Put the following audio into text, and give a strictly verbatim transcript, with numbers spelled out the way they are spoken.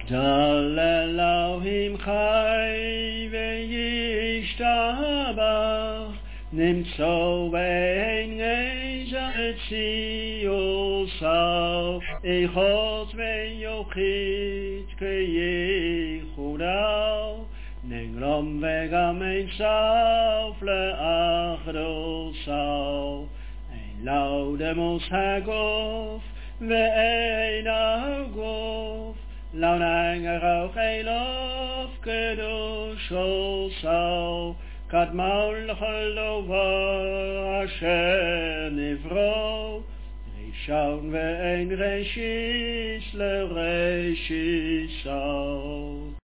Dal Elohim chai ve'yishtabach nimtzo ve'ein geja etziosau echot ve'yochit ke'yichudau nengrom ve'gam ein sof le'achdosau ein laudemos hagof ve'ein hagof Laun enger auch Elof Kedush Osau Kadmaul Chalova Asher Nivro Rishon ve'en Reshis le Reshisau